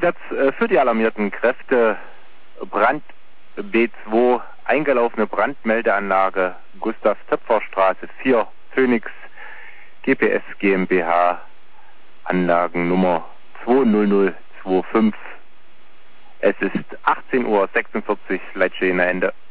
Einsatz für die alarmierten Kräfte. Brand B2, eingelaufene Brandmeldeanlage, Gustav-Töpfer-Straße 4, Phoenix, GPS GmbH, Anlagennummer 20025. Es ist 18:46 Uhr, Leitstehender Ende.